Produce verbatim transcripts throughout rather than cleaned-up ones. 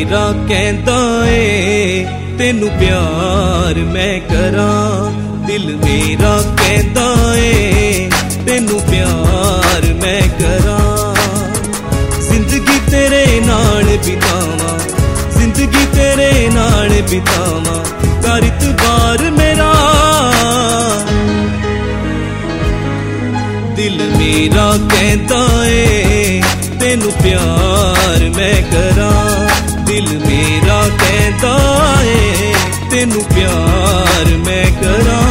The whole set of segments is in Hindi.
मेरा कहता है तेनू प्यार मैं करां, दिल मेरा कहता है तेनू प्यार मैं करां। जिंदगी तेरे नाल बितावां, जिंदगी तेरे नाल बितावां, कर इतबार मेरा। दिल मेरा कहता है तेनू प्यार मैं करां, दिल मेरा कहता है तेनू प्यार मैं करां।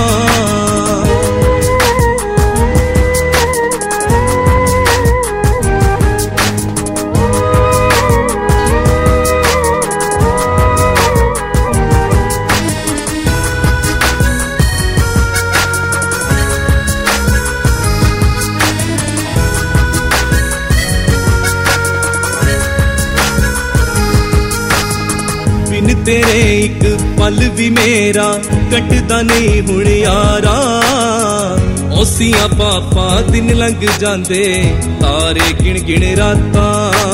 बिन तेरे एक पल भी मेरा कटदा नहीं हुण यारा। ओसियां पापा दिन लंघ जांदे, तारे गिण गिण रातां।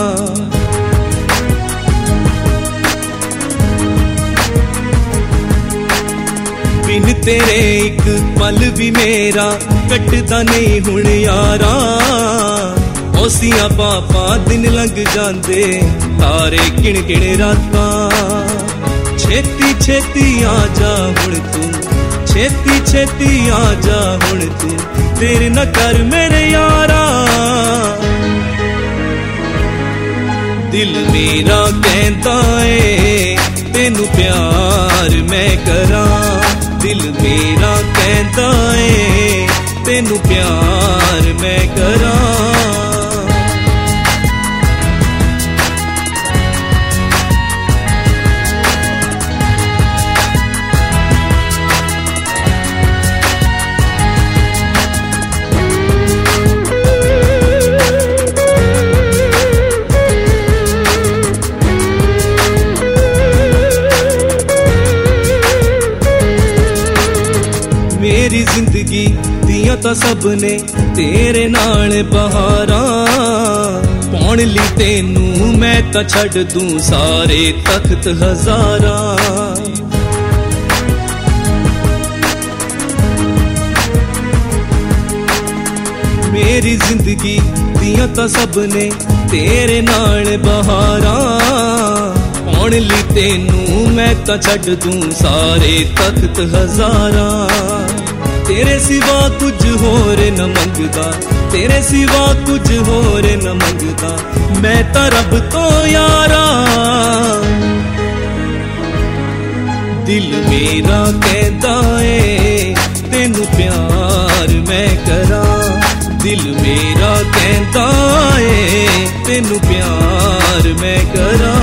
बिन तेरे एक पल भी मेरा कटदा नहीं हुण यारा। ओसियां पापा दिन लंघ जांदे, तारे गिण गिण रातां। छेती छेती आ जा हुण तू, छेती छेती आ जा हुण तू, देर न कर मेरे यारा। दिल मेरा कहता है तेनू प्यार मैं करां, दिल मेरा कहता है तेनू प्यार मैं करां। मेरी जिंदगी दियां तां सब ने तेरे नाल बहारां। पाउण लई तेनू मैं तां छड्ड दूं सारे तख्त हजारां। मेरी जिंदगी दियां तां सब ने तेरे नाल बहारां। पाउण लई तेनू मैं तां छड्ड दूं सारे तख्त हजारां। तेरे सिवा कुछ होर न मंगदा, तेरे सिवा कुछ होर न मंगदा, मैं तां रब तो यारा। दिल मेरा कहता है तेनू प्यार मैं करां, दिल मेरा कहता है तेनू प्यार मैं करां।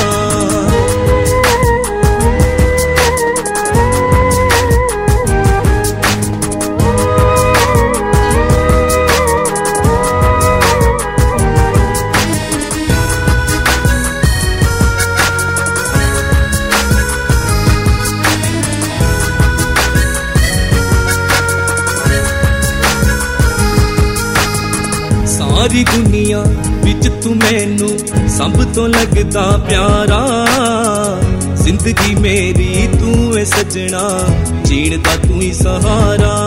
सारी दुनिया विच तू मैनू सब तो लगदा प्यारा। जिंदगी मेरी तू है सजना, जीण दा तू ही सहारा।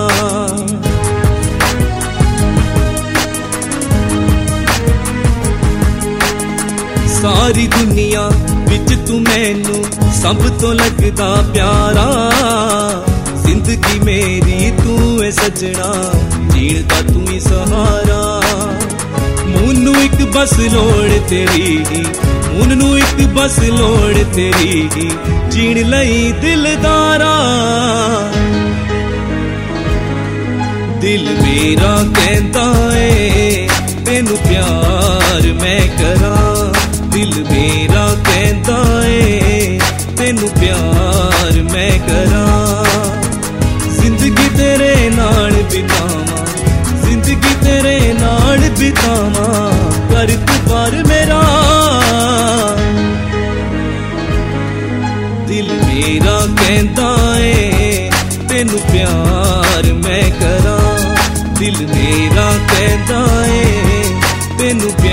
सारी दुनिया विच तू मैनू सब तो लगदा प्यारा। जिंदगी मेरी तू है सजना, जीण दा तू ही सहारा। मुन्नू एक बस लोड़ तेरी ही, मुन्नू एक बस लोड़ तेरी ही, जीण लई दिलदारा। दिल मेरा कहता है तेनू प्यार मैं करां, दिल मेरा कहता है तेनू प्यार मैं करां। जिंदगी तेरे नाल बितावां, जिंदगी तेरे नाल बितावां, कर इतबार मेरा। दिल मेरा कहता है तेनू प्यार मैं करां, दिल मेरा कहता है तेनू